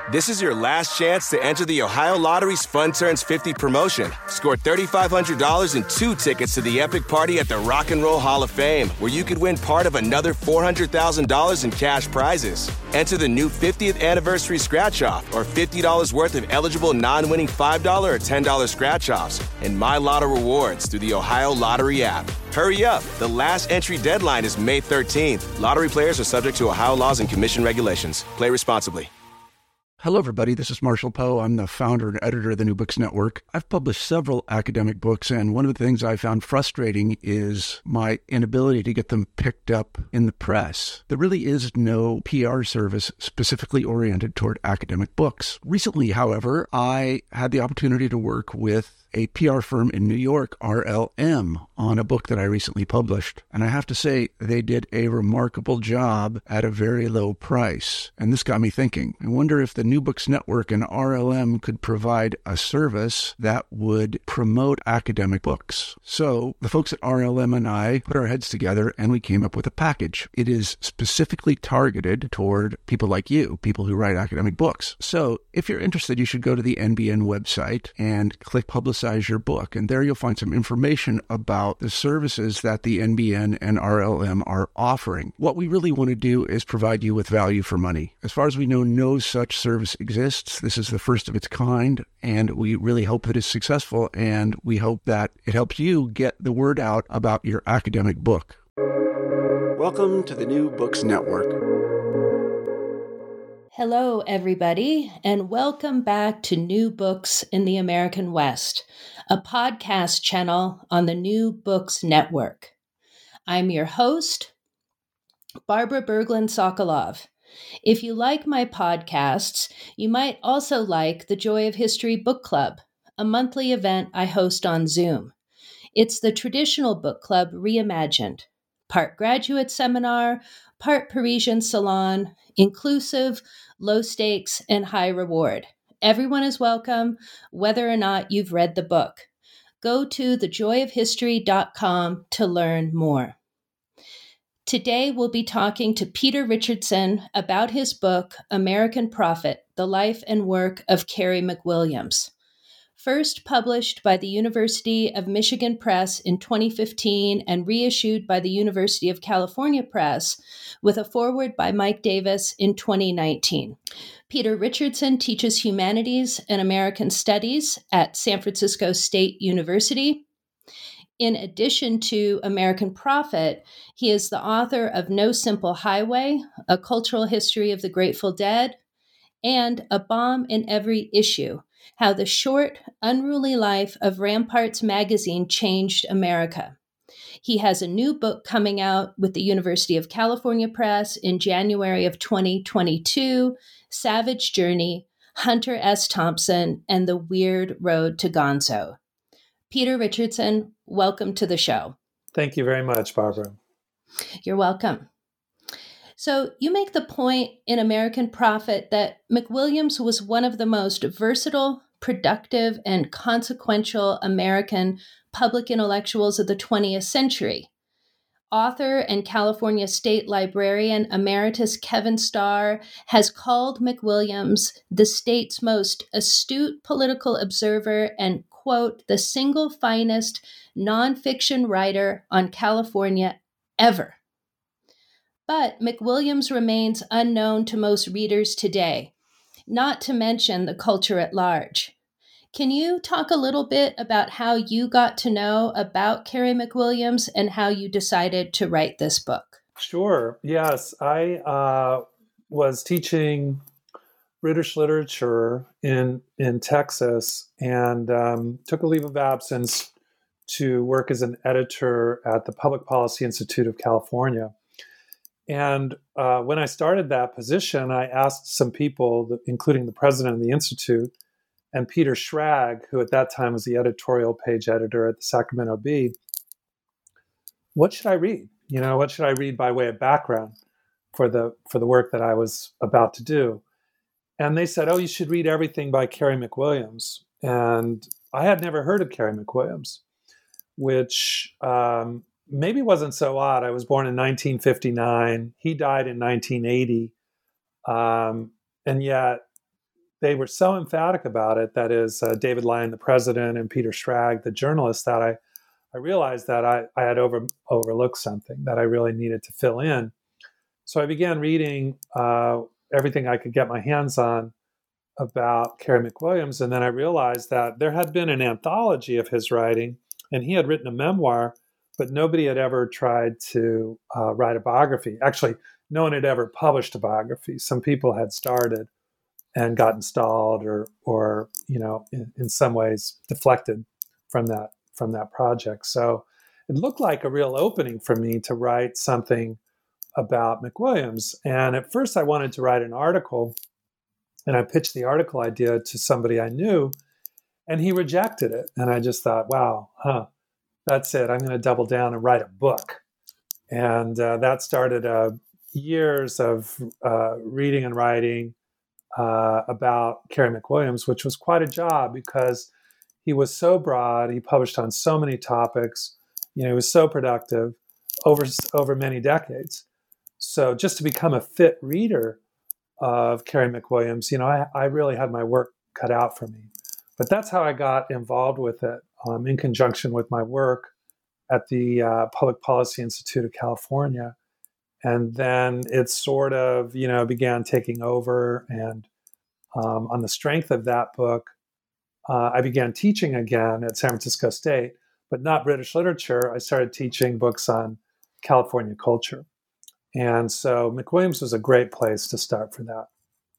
This is your last chance to enter the Ohio Lottery's Fun Turns 50 promotion. Score $3,500 and 2 tickets to the epic party at the Rock and Roll Hall of Fame, where you could win part of another $400,000 in cash prizes. Enter the new 50th anniversary scratch-off or $50 worth of eligible non-winning $5 or $10 scratch-offs and My Lotto rewards through the Ohio Lottery app. Hurry up. The last entry deadline is May 13th. Lottery players are subject to Ohio laws and commission regulations. Play responsibly. Hello, everybody. This is Marshall Poe. I'm the founder and editor of the New Books Network. I've published several academic books, and one of the things I found frustrating is my inability to get them picked up in the press. There really is no PR service specifically oriented toward academic books. Recently, however, I had the opportunity to work with a PR firm in New York, RLM, on a book that I recently published. And I have to say, they did a remarkable job at a very low price. And this got me thinking. I wonder if the New Books Network and RLM could provide a service that would promote academic books. So the folks at RLM and I put our heads together and we came up with a package. It is specifically targeted toward people like you, people who write academic books. So if you're interested, you should go to the NBN website and click Publicize Your Book. And there you'll find some information about the services that the NBN and RLM are offering. What we really want to do is provide you with value for money. As far as we know, no such service exists. This is the first of its kind, and we really hope that it's successful, and we hope that it helps you get the word out about your academic book. Welcome to the New Books Network. Hello, everybody, and welcome back to New Books in the American West, a podcast channel on the New Books Network. I'm your host, Barbara Berglund-Sokolov. If you like my podcasts, you might also like the Joy of History Book Club, a monthly event I host on Zoom. It's the traditional book club reimagined, part graduate seminar, part Parisian salon, inclusive, low stakes, and high reward. Everyone is welcome, whether or not you've read the book. Go to thejoyofhistory.com to learn more. Today, we'll be talking to Peter Richardson about his book, American Prophet, The Life and Work of Carey McWilliams. First published by the University of Michigan Press in 2015 and reissued by the University of California Press with a foreword by Mike Davis in 2019. Peter Richardson teaches humanities and American studies at San Francisco State University. In addition to American Prophet, he is the author of No Simple Highway, A Cultural History of the Grateful Dead, and A Bomb in Every Issue, How the Short, Unruly Life of Ramparts Magazine Changed America. He has a new book coming out with the University of California Press in January of 2022, Savage Journey, Hunter S. Thompson, and The Weird Road to Gonzo. Peter Richardson, welcome to the show. Thank you very much, Barbara. You're welcome. So you make the point in American Prophet that McWilliams was one of the most versatile, productive, and consequential American public intellectuals of the 20th century. Author and California State Librarian Emeritus Kevin Starr has called McWilliams the state's most astute political observer and, quote, the single finest nonfiction writer on California ever. But McWilliams remains unknown to most readers today, not to mention the culture at large. Can you talk a little bit about how you got to know about Carey McWilliams and how you decided to write this book? Sure. Yes. I was teaching British literature in Texas and took a leave of absence to work as an editor at the Public Policy Institute of California. And when I started that position, I asked some people, including the president of the Institute, and Peter Schrag, who at that time was the editorial page editor at the Sacramento Bee, what should I read? What should I read by way of background for the work that I was about to do? And they said, oh, you should read everything by Carey McWilliams. And I had never heard of Carey McWilliams, which maybe wasn't so odd. I was born in 1959. He died in 1980. And yet they were so emphatic about it, that is David Lyon, the president, and Peter Schrag, the journalist, that I realized that I had overlooked something that I really needed to fill in. So I began reading everything I could get my hands on about Carey McWilliams, and then I realized that there had been an anthology of his writing, and he had written a memoir, but nobody had ever tried to write a biography. Actually, no one had ever published a biography. Some people had started and got installed, or in some ways deflected from that project. So it looked like a real opening for me to write something about McWilliams. And at first I wanted to write an article, and I pitched the article idea to somebody I knew, and he rejected it. And I just thought, wow, that's it. I'm going to double down and write a book. And that started years of reading and writing about Carey McWilliams, which was quite a job because he was so broad. He published on so many topics. He was so productive over many decades. So just to become a fit reader of Carey McWilliams, I really had my work cut out for me. But that's how I got involved with it, in conjunction with my work at the Public Policy Institute of California. And then it sort of, began taking over. And on the strength of that book, I began teaching again at San Francisco State, but not British literature. I started teaching books on California culture. And so McWilliams was a great place to start for that.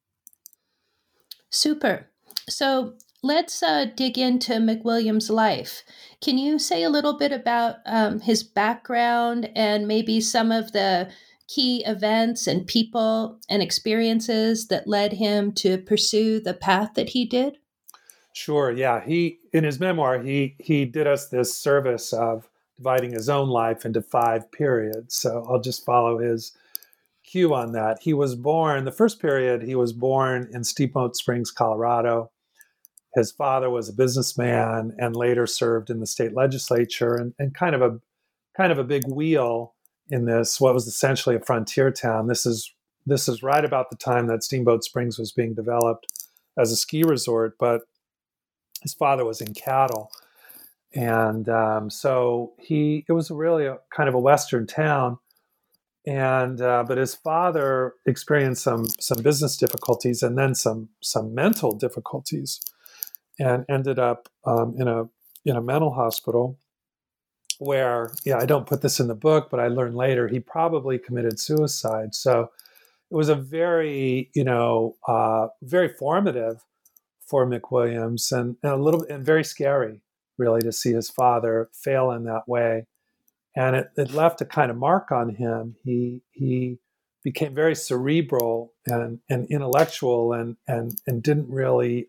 Super. So let's dig into McWilliams' life. Can you say a little bit about his background and maybe some of the key events and people and experiences that led him to pursue the path that he did? Sure. Yeah. In his memoir, he did us this service of dividing his own life into 5 periods. So I'll just follow his cue on that. The first period, he was born in Steamboat Springs, Colorado. His father was a businessman and later served in the state legislature, and kind of a big wheel in this, what was essentially a frontier town. This is right about the time that Steamboat Springs was being developed as a ski resort, but his father was in cattle. And so it was really a kind of a Western town. And but his father experienced some business difficulties and then some mental difficulties, and ended up in a mental hospital where, I don't put this in the book, but I learned later he probably committed suicide. So it was a very very formative for McWilliams, and very scary, really, to see his father fail in that way. And it left a kind of mark on him. He became very cerebral and intellectual, and didn't really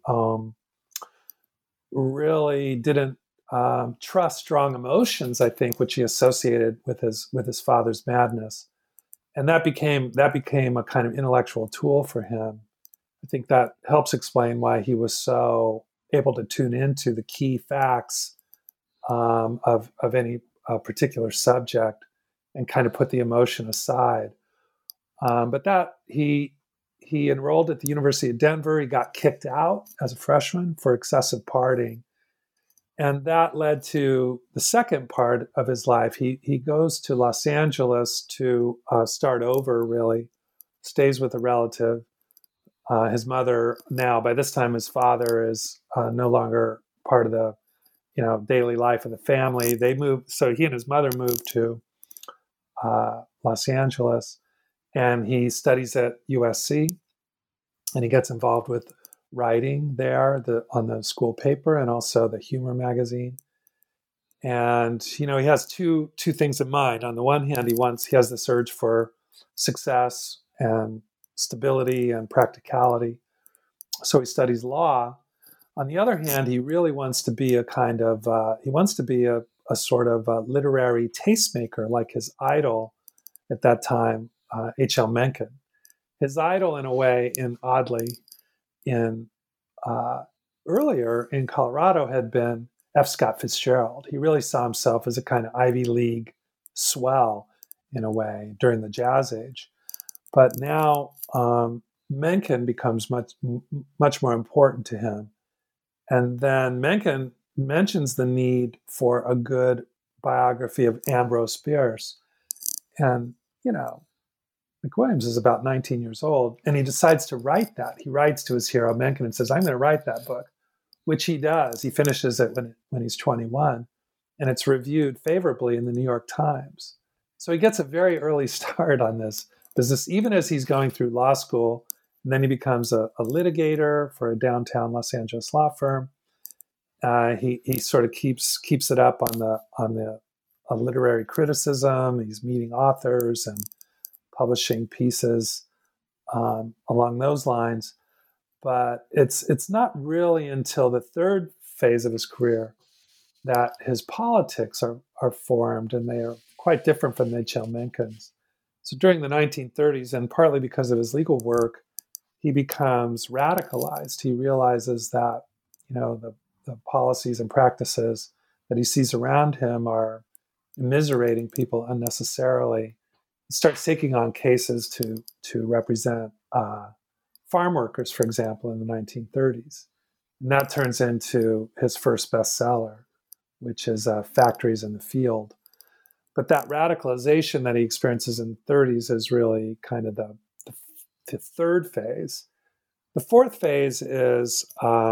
didn't trust strong emotions, I think, which he associated with his father's madness. And that became a kind of intellectual tool for him. I think that helps explain why he was so able to tune into the key facts of any particular subject and kind of put the emotion aside. But that he enrolled at the University of Denver. He got kicked out as a freshman for excessive partying. And that led to the second part of his life. He goes to Los Angeles to start over, really, stays with a relative. His mother, now, by this time, his father is no longer part of the daily life of the family. They moved, so he and his mother moved to Los Angeles, and he studies at USC, and he gets involved with writing there on the school paper and also the humor magazine. And he has two things in mind. On the one hand, he has this urge for success and stability and practicality, so he studies law. On the other hand, he really wants to be a sort of literary tastemaker, like his idol at that time, H.L. Mencken. His idol, in a way, earlier in Colorado, had been F. Scott Fitzgerald. He really saw himself as a kind of Ivy League swell, in a way, during the Jazz Age. But now Mencken becomes much more important to him. And then Mencken mentions the need for a good biography of Ambrose Bierce. And, McWilliams is about 19 years old, and he decides to write that. He writes to his hero, Mencken, and says, I'm going to write that book, which he does. He finishes it when he's 21, and it's reviewed favorably in the New York Times. So he gets a very early start on this business, even as he's going through law school. And then he becomes a litigator for a downtown Los Angeles law firm. He sort of keeps it up on the literary criticism. He's meeting authors and publishing pieces along those lines. But it's not really until the third phase of his career that his politics are formed, and they are quite different from H.L. Mencken's. So during the 1930s, and partly because of his legal work, he becomes radicalized. He realizes that, the policies and practices that he sees around him are immiserating people unnecessarily. He starts taking on cases to represent farm workers, for example, in the 1930s. And that turns into his first bestseller, which is Factories in the Field. But that radicalization that he experiences in the 30s is really kind of the third phase. The fourth phase is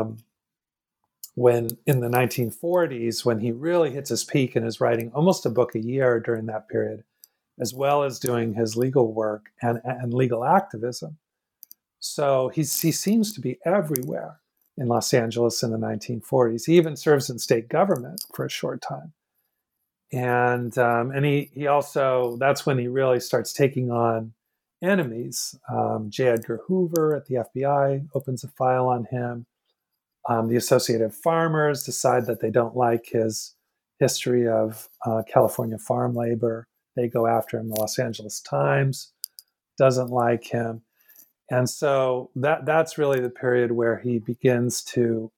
when in the 1940s, when he really hits his peak and is writing almost a book a year during that period, as well as doing his legal work and legal activism. So he seems to be everywhere in Los Angeles in the 1940s. He even serves in state government for a short time. And he also, that's when he really starts taking on enemies. J. Edgar Hoover at the FBI opens a file on him. The Associated Farmers decide that they don't like his history of California farm labor. They go after him. The Los Angeles Times doesn't like him. And so that's really the period where he begins to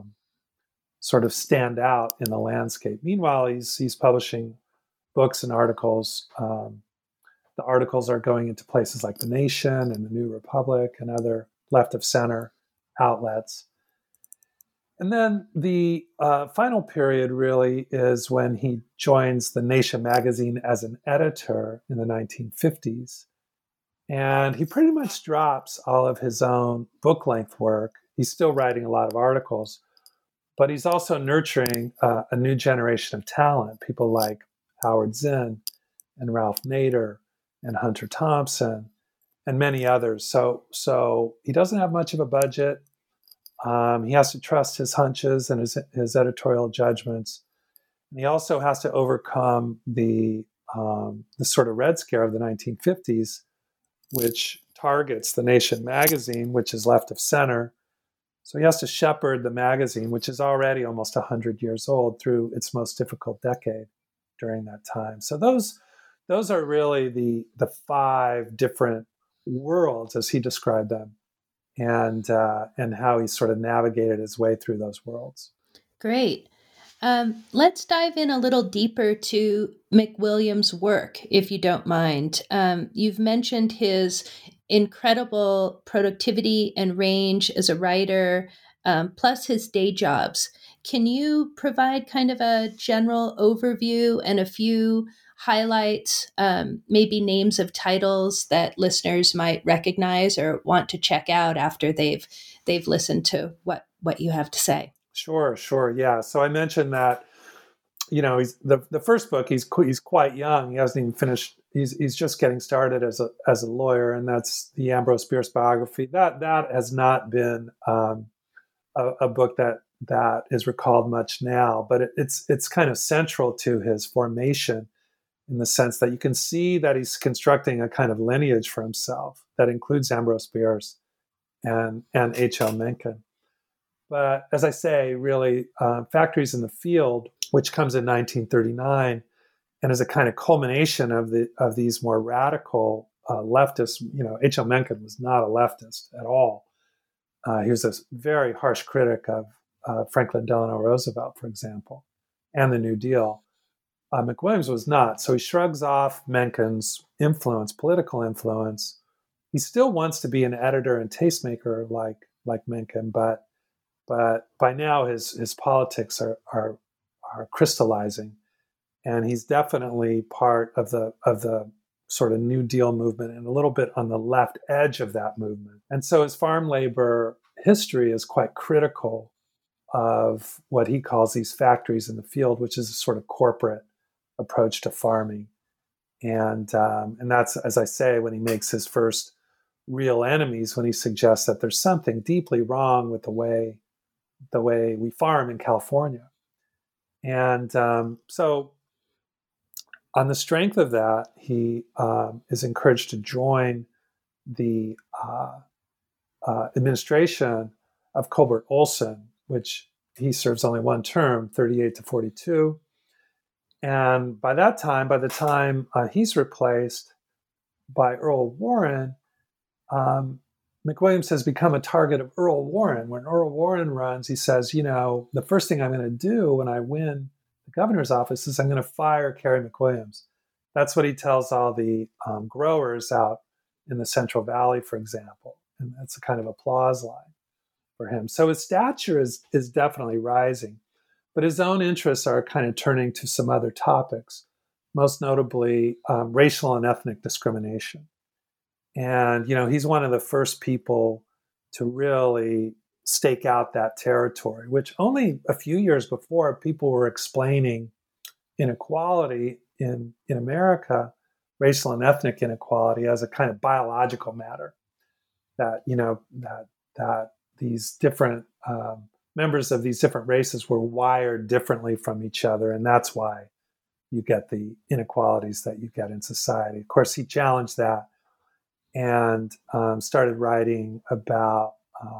sort of stand out in the landscape. Meanwhile, he's publishing books and articles. The articles are going into places like The Nation and The New Republic and other left of center outlets. And then the final period really is when he joins The Nation magazine as an editor in the 1950s. And he pretty much drops all of his own book-length work. He's still writing a lot of articles, but he's also nurturing a new generation of talent, people like Howard Zinn and Ralph Nader and Hunter Thompson and many others. So he doesn't have much of a budget. He has to trust his hunches and his editorial judgments. And he also has to overcome the sort of Red Scare of the 1950s, which targets The Nation magazine, which is left of center. So he has to shepherd the magazine, which is already almost 100 years old, through its most difficult decade during that time. So those are really the five different worlds, as he described them, and how he sort of navigated his way through those worlds. Great. Let's dive in a little deeper to McWilliams' work, if you don't mind. You've mentioned his incredible productivity and range as a writer, plus his day jobs. Can you provide kind of a general overview and a few highlights, maybe names of titles that listeners might recognize or want to check out after they've listened to what you have to say? Sure. Yeah. So I mentioned that, he's the first book, he's quite young. He hasn't even finished. He's just getting started as a lawyer. And that's the Ambrose Bierce biography. That has not been a book that is recalled much now, but it's kind of central to his formation in the sense that you can see that he's constructing a kind of lineage for himself that includes Ambrose Bierce and H.L. Mencken. But as I say, really, Factories in the Field, which comes in 1939, and is a kind of culmination of these more radical leftists. H.L. Mencken was not a leftist at all. He was a very harsh critic of Franklin Delano Roosevelt, for example, and the New Deal. McWilliams was not. So he shrugs off Mencken's influence, political influence, he still wants to be an editor and tastemaker like Mencken, but by now his politics are crystallizing, and he's definitely part of the sort of New Deal movement and a little bit on the left edge of that movement. And so his farm labor history is quite critical of what he calls these factories in the field, which is a sort of corporate approach to farming. And that's, as I say, when he makes his first real enemies, when he suggests that there's something deeply wrong with the way we farm in California. And so on the strength of that, he is encouraged to join the administration of Colbert Olson, which he serves only one term, 38 to 42. And by the time he's replaced by Earl Warren, McWilliams has become a target of Earl Warren. When Earl Warren runs, he says, the first thing I'm going to do when I win the governor's office is I'm going to fire Kerry McWilliams. That's what he tells all the growers out in the Central Valley, for example. And that's a kind of applause line for him. So his stature is definitely rising, but his own interests are kind of turning to some other topics, most notably racial and ethnic discrimination. And, he's one of the first people to really stake out that territory, which only a few years before people were explaining inequality in America, racial and ethnic inequality, as a kind of biological matter, that, that these different members of these different races were wired differently from each other. And that's why you get the inequalities that you get in society. Of course, he challenged that and started writing about,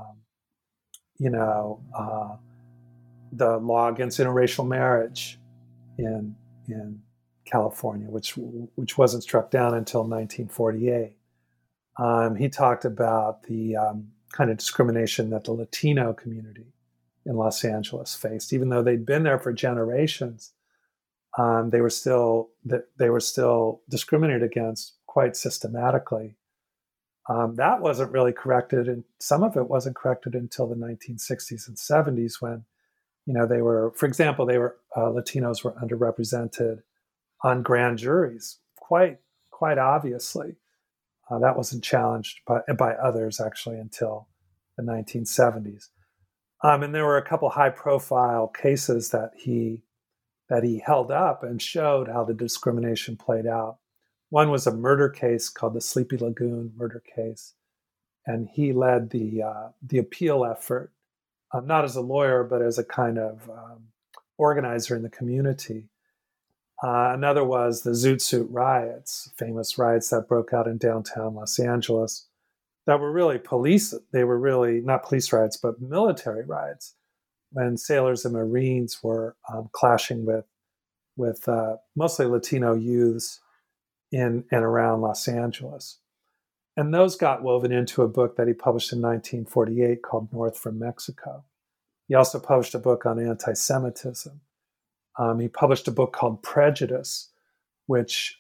the law against interracial marriage in California, which wasn't struck down until 1948. He talked about the kind of discrimination that the Latino community in Los Angeles faced, even though they'd been there for generations. They were still discriminated against quite systematically. That wasn't really corrected, and some of it wasn't corrected until the 1960s and 70s, when, they were, for example, Latinos were underrepresented on grand juries, quite obviously. That wasn't challenged by others actually until the 1970s. And there were a couple high-profile cases that he held up and showed how the discrimination played out. One was a murder case called the Sleepy Lagoon murder case, and he led the appeal effort, not as a lawyer, but as a kind of organizer in the community. Another was the Zoot Suit riots, famous riots that broke out in downtown Los Angeles, that were really they were really not police riots, but military riots, when sailors and Marines were clashing with mostly Latino youths in and around Los Angeles. And those got woven into a book that he published in 1948 called North from Mexico. He also published a book on anti-Semitism. He published a book called Prejudice, which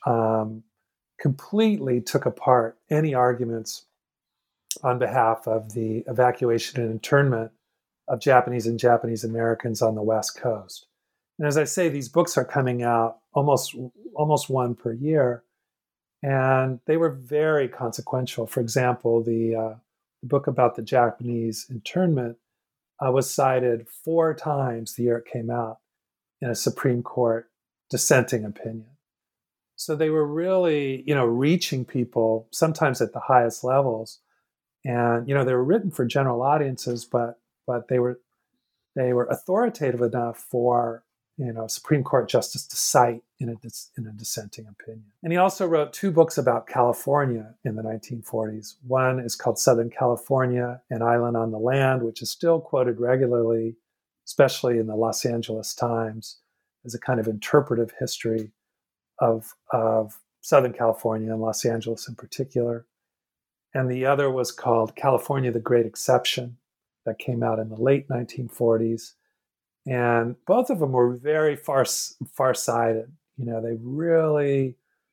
completely took apart any arguments on behalf of the evacuation and internment of Japanese and Japanese Americans on the West Coast. And as I say, these books are coming out almost one per year, and they were very consequential. For example, the book about the Japanese internment was cited 4 times the year it came out in a Supreme Court dissenting opinion. So they were really, reaching people, sometimes at the highest levels. And, they were written for general audiences, but they were authoritative enough for, Supreme Court justice to cite in a dissenting opinion. And he also wrote 2 books about California in the 1940s. One is called Southern California, An Island on the Land, which is still quoted regularly, especially in the Los Angeles Times, as a kind of interpretive history of Southern California and Los Angeles in particular. And the other was called California, the Great Exception, that came out in the late 1940s. And both of them were very far-sighted. They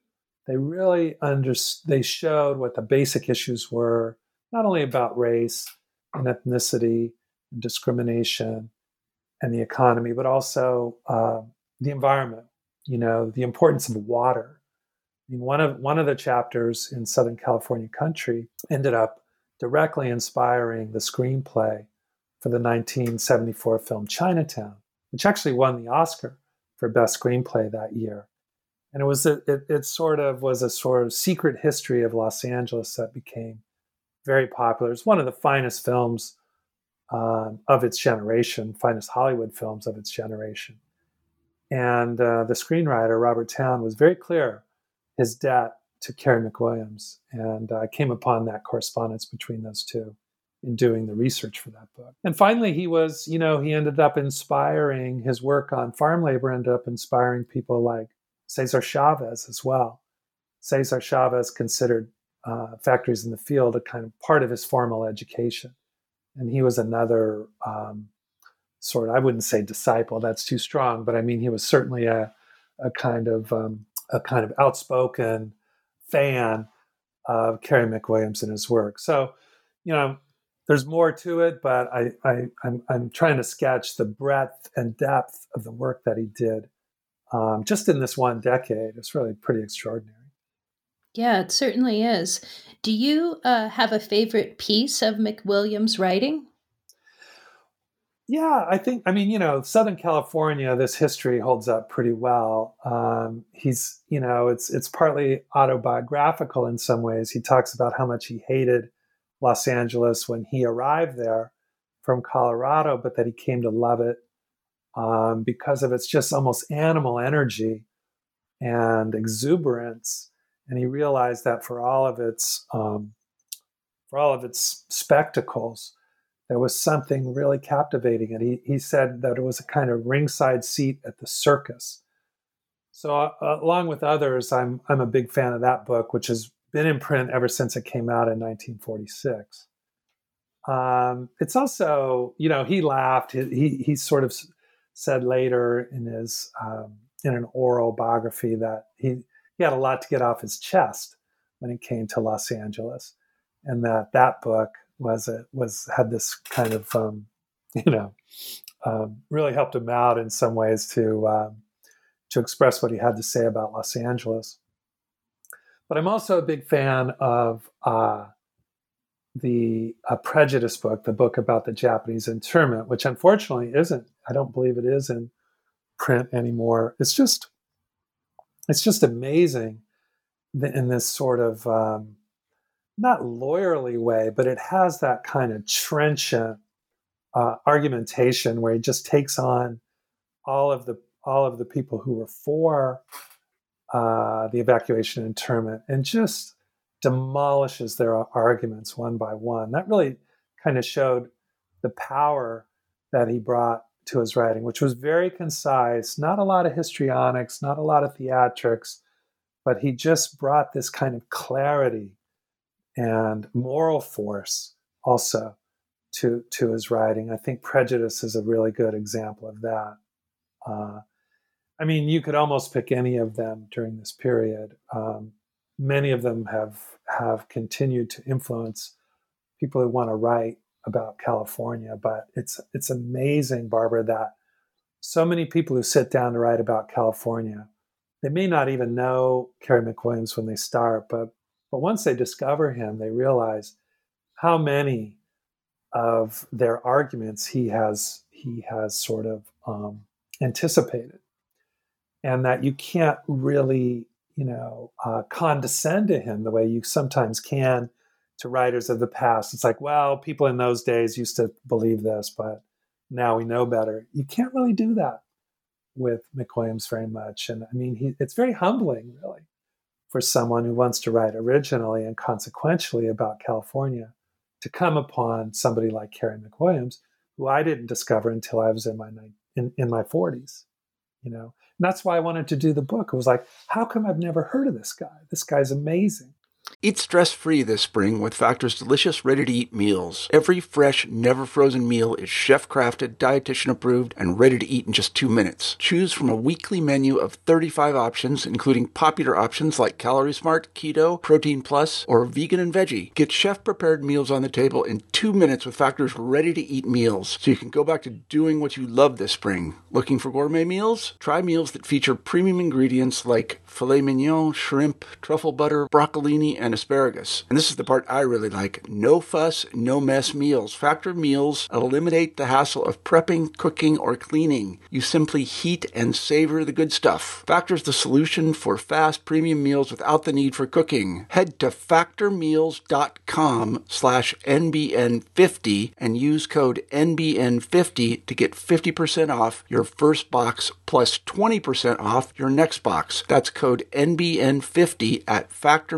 they really they showed what the basic issues were, not only about race and ethnicity and discrimination and the economy, but also the environment, the importance of water. I mean, one of the chapters in Southern California Country ended up directly inspiring the screenplay for the 1974 film Chinatown, which actually won the Oscar for Best Screenplay that year. And it sort of was a sort of secret history of Los Angeles that became very popular. It's one of the finest films of its generation, finest Hollywood films of its generation. And the screenwriter, Robert Towne, was very clear his debt to Carey McWilliams. And I came upon that correspondence between those two in doing the research for that book. And finally, he ended up inspiring, his work on farm labor ended up inspiring people like Cesar Chavez as well. Cesar Chavez considered factories in the field a kind of part of his formal education. And he was another sort of, I wouldn't say disciple, that's too strong, but I mean, he was certainly a kind of outspoken fan of Carey McWilliams and his work. So, there's more to it, but I'm trying to sketch the breadth and depth of the work that he did just in this one decade. It's really pretty extraordinary. Yeah, it certainly is. Do you have a favorite piece of McWilliams' writing? Yeah, Southern California, this history holds up pretty well. It's partly autobiographical in some ways. He talks about how much he hated Los Angeles when he arrived there from Colorado, but that he came to love it because of its just almost animal energy and exuberance. And he realized that for all of its spectacles, there was something really captivating. And he said that it was a kind of ringside seat at the circus. So along with others, I'm a big fan of that book, which has been in print ever since it came out in 1946. It's also, he laughed. He sort of said later in his in an oral biography that he had a lot to get off his chest when he came to Los Angeles, and that book had this kind of really helped him out in some ways to express what he had to say about Los Angeles. But I'm also a big fan of the Prejudice book, the book about the Japanese internment, which unfortunately I don't believe it is in print anymore. It's just amazing in this sort of, not lawyerly way, but it has that kind of trenchant argumentation where he just takes on all of the people who were for the evacuation and internment and just demolishes their arguments one by one. That really kind of showed the power that he brought to his writing, which was very concise, not a lot of histrionics, not a lot of theatrics, but he just brought this kind of clarity and moral force also to his writing. I think Prejudice is a really good example of that. You could almost pick any of them during this period. Many of them have continued to influence people who want to write about California. But it's amazing, Barbara, that so many people who sit down to write about California, they may not even know Carey McWilliams when they start, but once they discover him, they realize how many of their arguments he has sort of anticipated, and that you can't really, condescend to him the way you sometimes can to writers of the past. It's like, well, people in those days used to believe this, but now we know better. You can't really do that with McWilliams very much. And it's very humbling, really, for someone who wants to write originally and consequentially about California to come upon somebody like Carey McWilliams, who I didn't discover until I was in my 40s, And that's why I wanted to do the book. It was like, how come I've never heard of this guy? This guy's amazing. Eat stress-free this spring with Factor's delicious ready-to-eat meals. Every fresh, never-frozen meal is chef-crafted, dietitian-approved, and ready to eat in just 2 minutes. Choose from a weekly menu of 35 options, including popular options like Calorie Smart, Keto, Protein Plus, or Vegan and Veggie. Get chef-prepared meals on the table in 2 minutes with Factor's ready-to-eat meals, so you can go back to doing what you love this spring. Looking for gourmet meals? Try meals that feature premium ingredients like filet mignon, shrimp, truffle butter, broccolini, and asparagus. And this is the part I really like. No fuss, no mess meals. Factor meals eliminate the hassle of prepping, cooking, or cleaning. You simply heat and savor the good stuff. Factor's the solution for fast premium meals without the need for cooking. Head to factormeals.com/NBN50 and use code NBN50 to get 50% off your first box plus 20% off your next box. That's code NBN50 at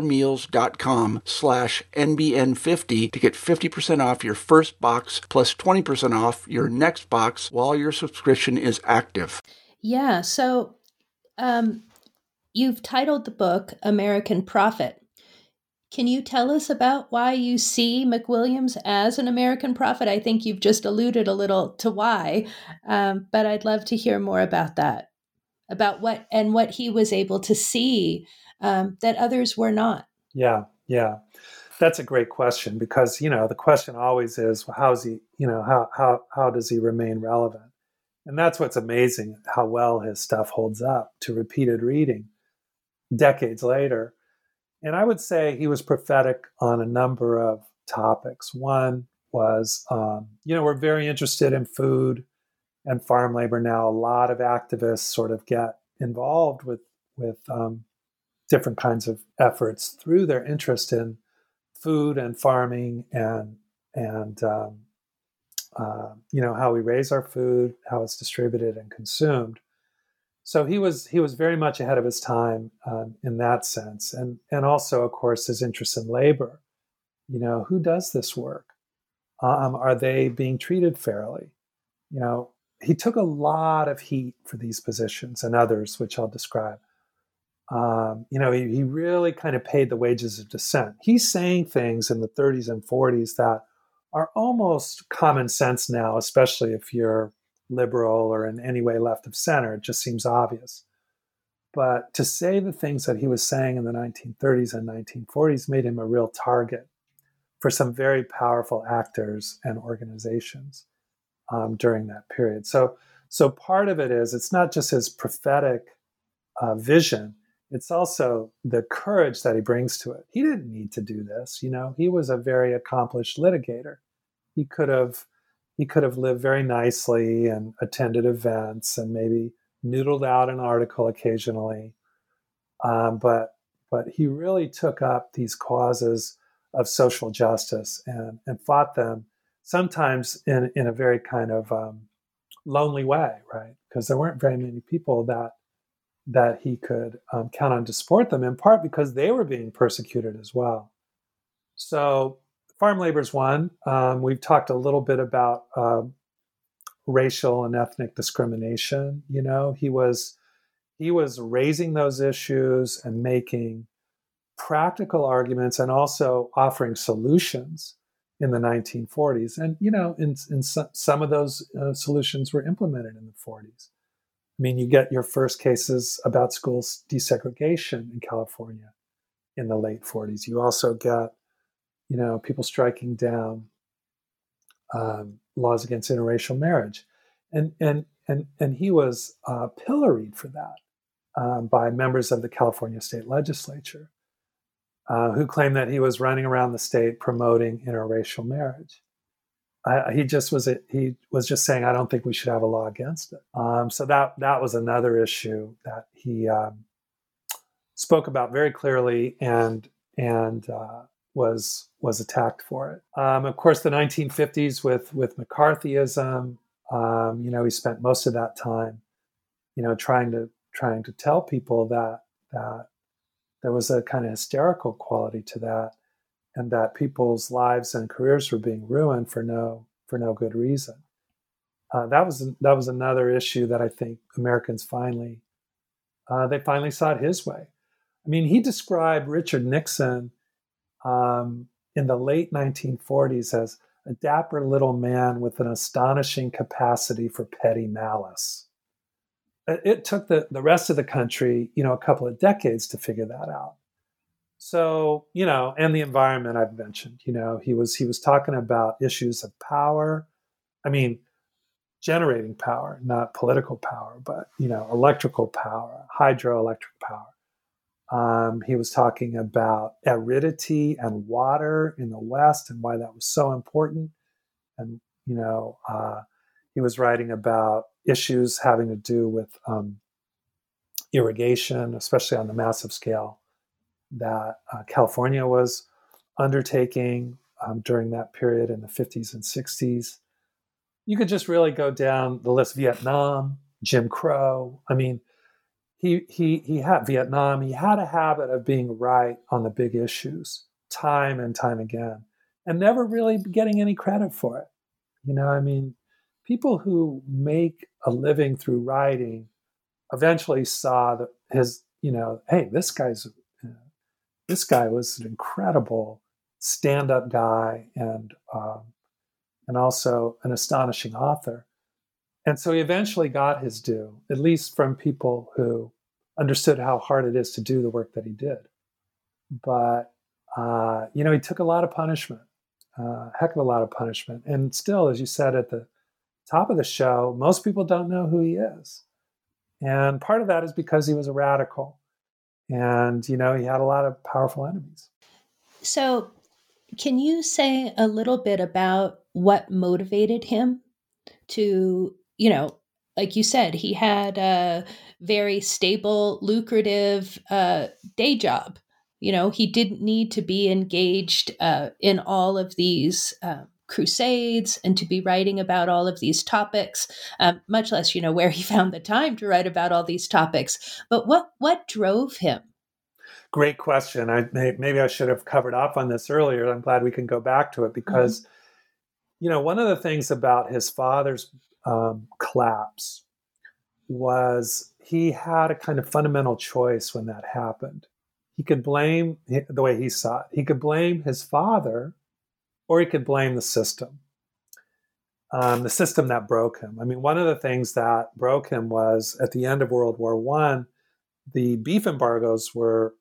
factormeals.com/NBN50 to get 50% off your first box plus 20% off your next box while your subscription is active. Yeah, so you've titled the book American Prophet. Can you tell us about why you see McWilliams as an American prophet? I think you've just alluded a little to why, but I'd love to hear more about that, about what he was able to see that others were not. Yeah. That's a great question because, the question always is, well, how is he, how does he remain relevant? And that's what's amazing, how well his stuff holds up to repeated reading decades later. And I would say he was prophetic on a number of topics. One was, we're very interested in food and farm labor now. A lot of activists sort of get involved with different kinds of efforts through their interest in food and farming and how we raise our food, how it's distributed and consumed. So he was very much ahead of his time in that sense, and also, of course, his interest in labor. Who does this work? Are they being treated fairly? He took a lot of heat for these positions and others, which I'll describe. He really kind of paid the wages of dissent. He's saying things in the 30s and 40s that are almost common sense now, especially if you're liberal or in any way left of center. It just seems obvious. But to say the things that he was saying in the 1930s and 1940s made him a real target for some very powerful actors and organizations during that period. So part of it is, it's not just his prophetic vision, it's also the courage that he brings to it. He didn't need to do this. He was a very accomplished litigator. He could have lived very nicely and attended events and maybe noodled out an article occasionally. But he really took up these causes of social justice and fought them, sometimes in a very kind of lonely way, right? Because there weren't very many people that he could count on to support them, in part because they were being persecuted as well. So farm labor is one. We've talked a little bit about racial and ethnic discrimination. He was raising those issues and making practical arguments and also offering solutions in the 1940s. And, in some of those solutions were implemented in the 40s. I mean, you get your first cases about school desegregation in California in the late 40s. You also get, people striking down laws against interracial marriage. And he was pilloried for that by members of the California state legislature who claimed that he was running around the state promoting interracial marriage. He was just saying, I don't think we should have a law against it. So that was another issue that he spoke about very clearly and was attacked for it. Of course, the 1950s with McCarthyism, he spent most of that time, trying to tell people that there was a kind of hysterical quality to that, and that people's lives and careers were being ruined for no good reason. That was another issue that I think Americans finally saw it his way. I mean, he described Richard Nixon in the late 1940s as a dapper little man with an astonishing capacity for petty malice. It took the rest of the country, a couple of decades to figure that out. So, and the environment I've mentioned, he was talking about issues of power. I mean, generating power, not political power, but, electrical power, hydroelectric power. He was talking about aridity and water in the West and why that was so important. And, he was writing about issues having to do with irrigation, especially on the massive scale that California was undertaking during that period in the 50s and 60s. You could just really go down the list. Vietnam, Jim Crow. I mean, he had Vietnam. He had a habit of being right on the big issues time and time again, and never really getting any credit for it. People who make a living through writing eventually saw that hey, this guy was an incredible stand-up guy and also an astonishing author. And so he eventually got his due, at least from people who understood how hard it is to do the work that he did. But, he took a lot of punishment, a heck of a lot of punishment. And still, as you said at the top of the show, most people don't know who he is. And part of that is because he was a radical. And, he had a lot of powerful enemies. So can you say a little bit about what motivated him to, like you said, he had a very stable, lucrative day job. He didn't need to be engaged in all of these crusades and to be writing about all of these topics, much less, where he found the time to write about all these topics. But what drove him? Great question. Maybe I should have covered off on this earlier. I'm glad we can go back to it because, one of the things about his father's collapse was he had a kind of fundamental choice when that happened. He could blame, the way he saw it, he could blame his father or he could blame the system that broke him. I mean, one of the things that broke him was at the end of World War I, the beef embargoes were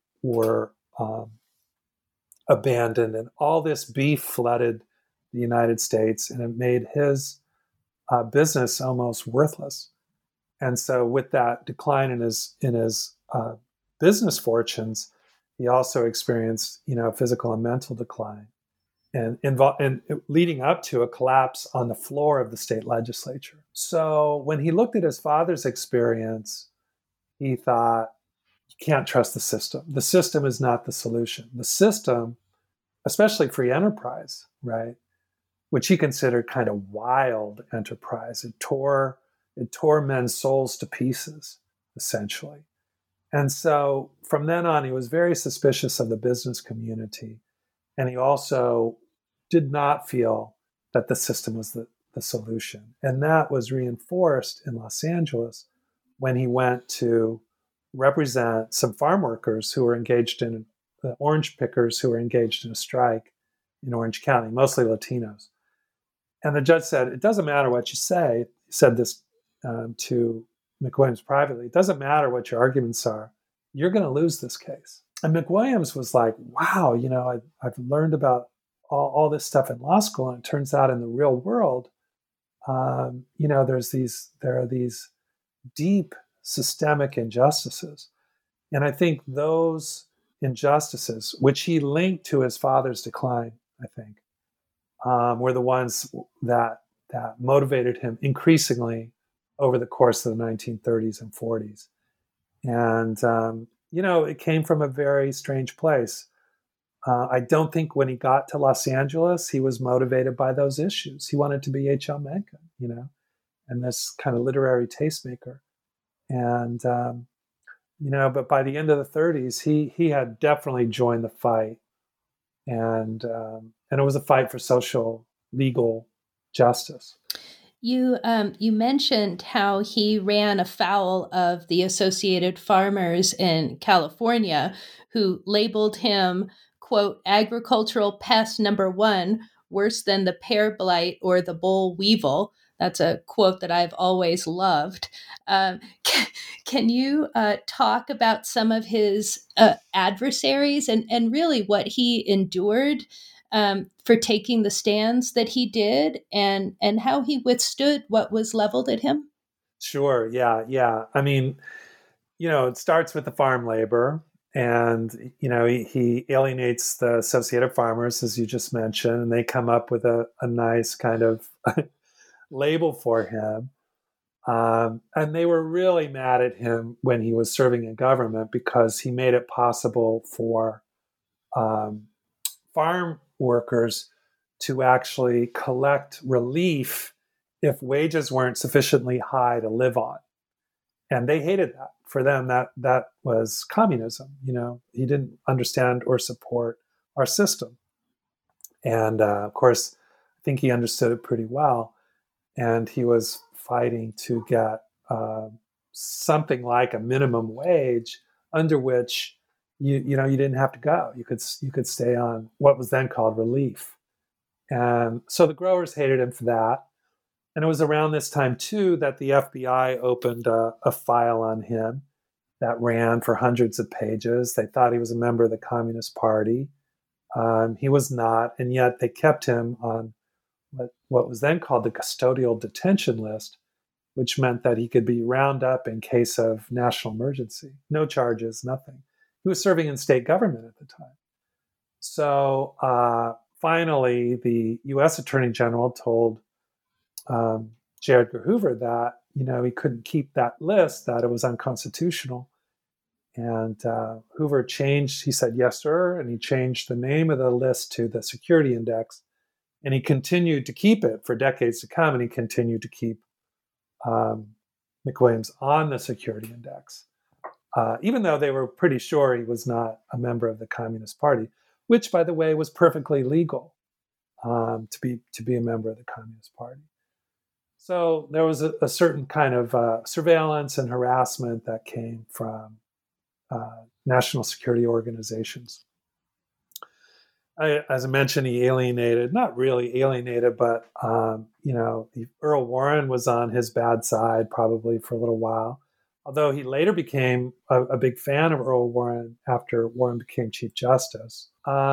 abandoned and all this beef flooded the United States and it made his business almost worthless. And so with that decline in his business fortunes, he also experienced, physical and mental decline and leading up to a collapse on the floor of the state legislature. So when he looked at his father's experience, he thought, you can't trust the system. The system is not the solution. The system, especially free enterprise, right, which he considered kind of wild enterprise. It tore men's souls to pieces, essentially. And so from then on, he was very suspicious of the business community. And he also did not feel that the system was the solution. And that was reinforced in Los Angeles when he went to represent some farm workers who were engaged in orange pickers who were engaged in a strike in Orange County, mostly Latinos. And the judge said, it doesn't matter what you say. He said this to McWilliams privately. It doesn't matter what your arguments are. You're going to lose this case. And McWilliams was like, wow, I've learned about all this stuff in law school. And it turns out in the real world, there are these deep systemic injustices. And I think those injustices, which he linked to his father's decline, I think, were the ones that motivated him increasingly over the course of the 1930s and 40s. And, it came from a very strange place. I don't think when he got to Los Angeles, he was motivated by those issues. He wanted to be H.L. Mencken, and this kind of literary tastemaker. And, but by the end of the 30s, he had definitely joined the fight. And it was a fight for social, legal justice. You mentioned how he ran afoul of the Associated Farmers in California, who labeled him, quote, agricultural pest number one, worse than the pear blight or the boll weevil. That's a quote that I've always loved. Can you talk about some of his adversaries and really what he endured for taking the stands that he did and how he withstood what was leveled at him? Sure. Yeah. I mean, it starts with the farm labor, and he alienates the Associated Farmers, as you just mentioned, and they come up with a nice kind of label for him. And they were really mad at him when he was serving in government because he made it possible for farm workers to actually collect relief if wages weren't sufficiently high to live on. And they hated that. For them, that was communism. He didn't understand or support our system. And of course, I think he understood it pretty well. And he was fighting to get something like a minimum wage under which you didn't have to go. You could stay on what was then called relief. And so the growers hated him for that. And it was around this time, too, that the FBI opened a file on him that ran for hundreds of pages. They thought he was a member of the Communist Party. He was not, and yet they kept him on what was then called the custodial detention list, which meant that he could be round up in case of national emergency. No charges, nothing. He was serving in state government at the time. So finally, the U.S. Attorney General told J. Edgar Hoover that he couldn't keep that list, that it was unconstitutional. And Hoover changed, he said, yes, sir, and he changed the name of the list to the Security Index. And he continued to keep it for decades to come, and he continued to keep McWilliams on the Security Index, even though they were pretty sure he was not a member of the Communist Party, which, by the way, was perfectly legal to be a member of the Communist Party. So there was a certain kind of surveillance and harassment that came from national security organizations. As I mentioned, he alienated, not really alienated, but, Earl Warren was on his bad side probably for a little while, although he later became a big fan of Earl Warren after Warren became Chief Justice.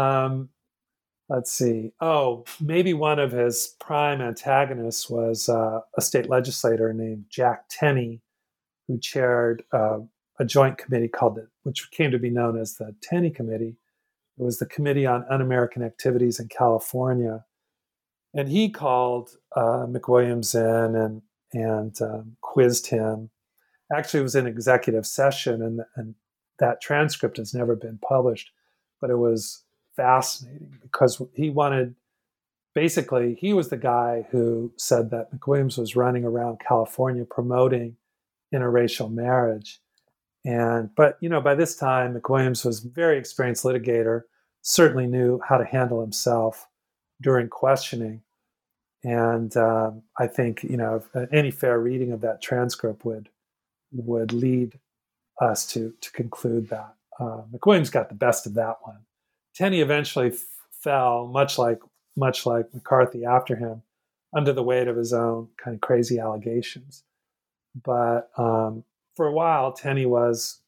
Let's see. Oh, maybe one of his prime antagonists was a state legislator named Jack Tenney, who chaired a joint committee which came to be known as the Tenney Committee. It was the Committee on Un-American Activities in California. And he called McWilliams in and quizzed him. Actually, it was an executive session, and that transcript has never been published, but it was fascinating because he was the guy who said that McWilliams was running around California promoting interracial marriage. But by this time, McWilliams was a very experienced litigator, certainly knew how to handle himself during questioning. And I think, any fair reading of that transcript would lead us to conclude that McWilliams got the best of that one. Tenney eventually fell, much like McCarthy after him, under the weight of his own kind of crazy allegations. But for a while, Tenney was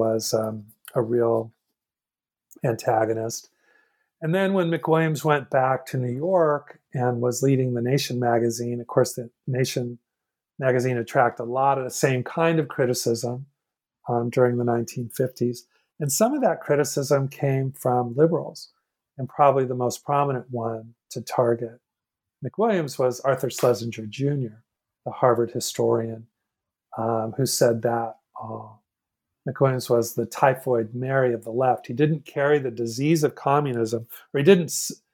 a real antagonist. And then when McWilliams went back to New York and was leading the Nation magazine, of course, the Nation magazine attracted a lot of the same kind of criticism during the 1950s. And some of that criticism came from liberals, and probably the most prominent one to target McWilliams was Arthur Schlesinger Jr., the Harvard historian, who said that McWilliams was the typhoid Mary of the left. He didn't carry the disease of communism, or he didn't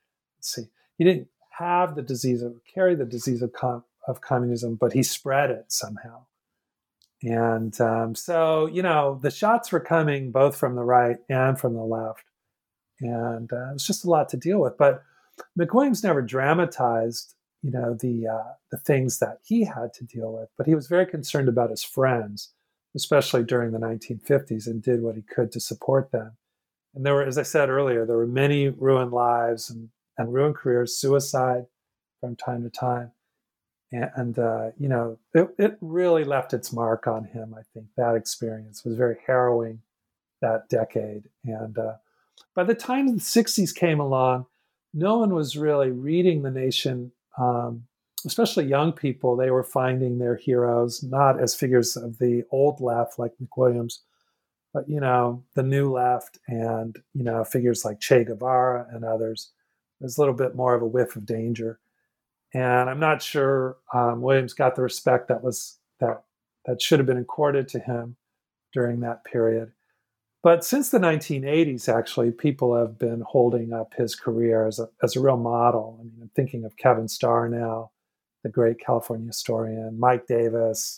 have the disease of carry the disease of communism, but he spread it somehow. And so, the shots were coming both from the right and from the left. And it was just a lot to deal with. But McWilliams never dramatized, the things that he had to deal with. But he was very concerned about his friends, especially during the 1950s, and did what he could to support them. And there were, as I said earlier, there were many ruined lives and ruined careers, suicide from time to time. And it really left its mark on him. I think that experience was very harrowing that decade. And by the time the 60s came along, no one was really reading The Nation, especially young people. They were finding their heroes not as figures of the old left like McWilliams, but, the new left and, figures like Che Guevara and others. There's a little bit more of a whiff of danger. And I'm not sure Williams got the respect that should have been accorded to him during that period. But since the 1980s, actually, people have been holding up his career as a real model. I mean, I'm thinking of Kevin Starr now, the great California historian, Mike Davis,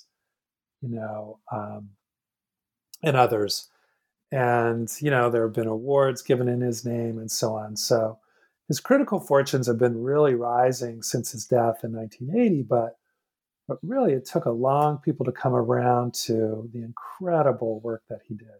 and others. And, there have been awards given in his name and so on. So his critical fortunes have been really rising since his death in 1980, but really it took a long people to come around to the incredible work that he did.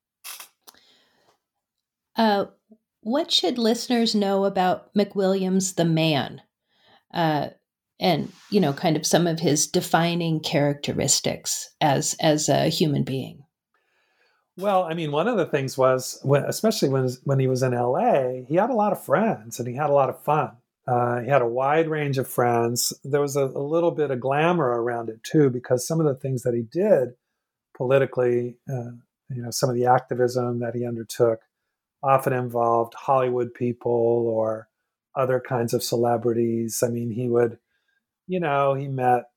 What should listeners know about McWilliams the man? And, kind of some of his defining characteristics as a human being? Well, I mean, one of the things was, especially when he was in LA, he had a lot of friends and he had a lot of fun. He had a wide range of friends. There was a little bit of glamour around it too, because some of the things that he did politically, some of the activism that he undertook often involved Hollywood people or other kinds of celebrities. I mean, he would, he met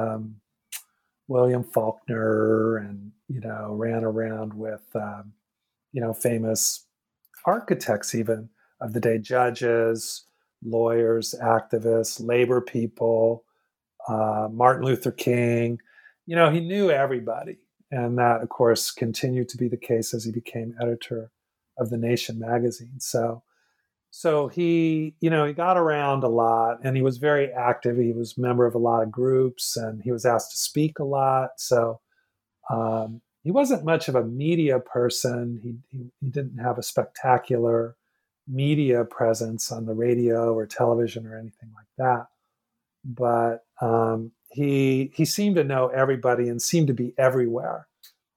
William Faulkner and, ran around with, famous architects even of the day, judges, lawyers, activists, labor people, Martin Luther King. He knew everybody. And that, of course, continued to be the case as he became editor of The Nation magazine. So he, he got around a lot and he was very active. He was a member of a lot of groups and he was asked to speak a lot. So he wasn't much of a media person. He didn't have a spectacular media presence on the radio or television or anything like that. But he seemed to know everybody and seemed to be everywhere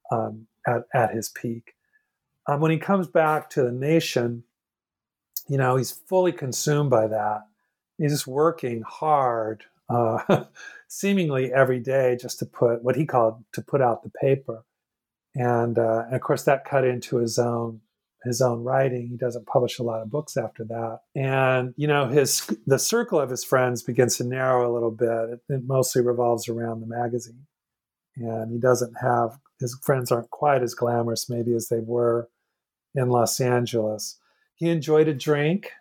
at his peak. When he comes back to The Nation, he's fully consumed by that. He's just working hard, seemingly every day, just to put what he called to put out the paper. And of course, that cut into his own writing. He doesn't publish a lot of books after that. And, the circle of his friends begins to narrow a little bit. It mostly revolves around the magazine. And his friends aren't quite as glamorous maybe as they were in Los Angeles. He enjoyed a drink.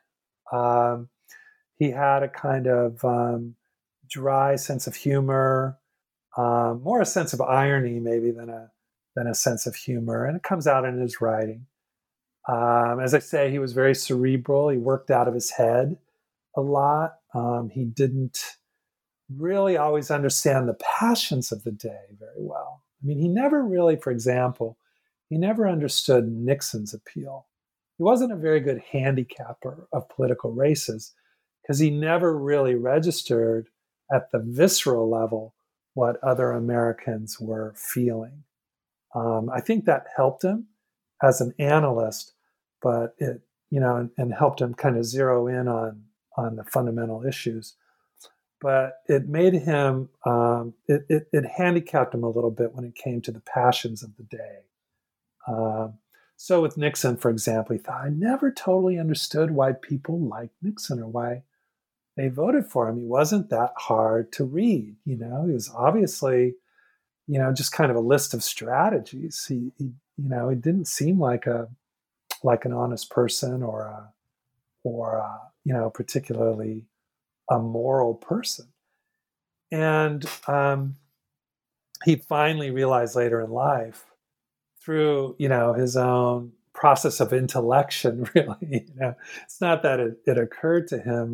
He had a kind of dry sense of humor, more a sense of irony maybe than a sense of humor. And it comes out in his writing. As I say, he was very cerebral. He worked out of his head a lot. He didn't really always understand the passions of the day very well. I mean, he never really, for example, he never understood Nixon's appeal. He wasn't a very good handicapper of political races because he never really registered at the visceral level what other Americans were feeling. I think that helped him as an analyst, but it, and helped him kind of zero in on the fundamental issues. But it made him, it handicapped him a little bit when it came to the passions of the day. So with Nixon, for example, he thought, I never totally understood why people liked Nixon or why they voted for him. He wasn't that hard to read. He was obviously, just kind of a list of strategies. He didn't seem like an honest person or particularly a moral person. And he finally realized later in life, through his own process of intellection, really, it's not that it occurred to him,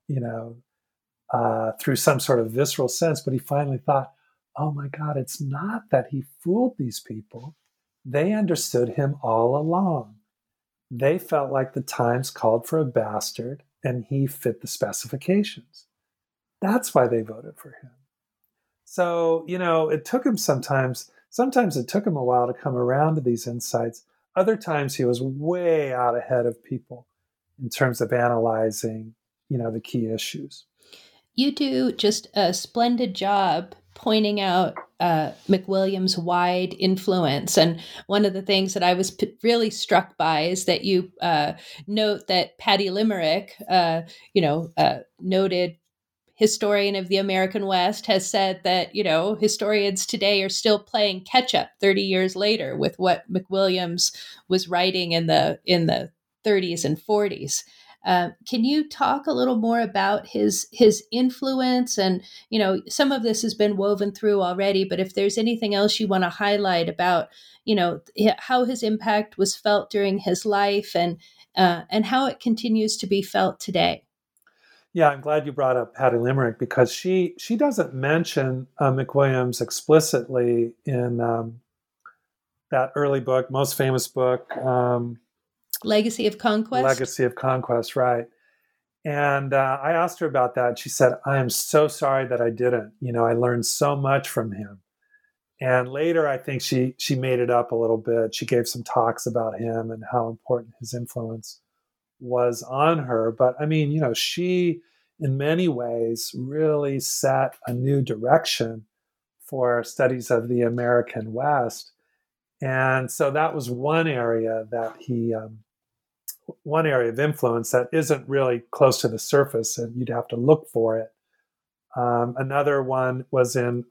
through some sort of visceral sense, but he finally thought, oh my God, it's not that he fooled these people. They understood him all along. they felt like the Times called for a bastard and he fit the specifications. That's why they voted for him. So, it took him sometimes it took him a while to come around to these insights. Other times he was way out ahead of people in terms of analyzing, the key issues. You do just a splendid job pointing out McWilliams' wide influence. And one of the things that I was really struck by is that you note that Patty Limerick, noted historian of the American West, has said that, historians today are still playing catch up 30 years later with what McWilliams was writing in the 30s and 40s. Can you talk a little more about his influence? And, some of this has been woven through already, but if there's anything else you want to highlight about, how his impact was felt during his life and how it continues to be felt today. Yeah, I'm glad you brought up Patty Limerick because she doesn't mention McWilliams explicitly in that early book, most famous book, Legacy of Conquest? Legacy of Conquest, right. And I asked her about that. And she said, I am so sorry that I didn't. I learned so much from him. And later, I think she made it up a little bit. She gave some talks about him and how important his influence was on her. But I mean, she, in many ways, really set a new direction for studies of the American West. And so that was one area that one area of influence that isn't really close to the surface, and you'd have to look for it. Another one was in,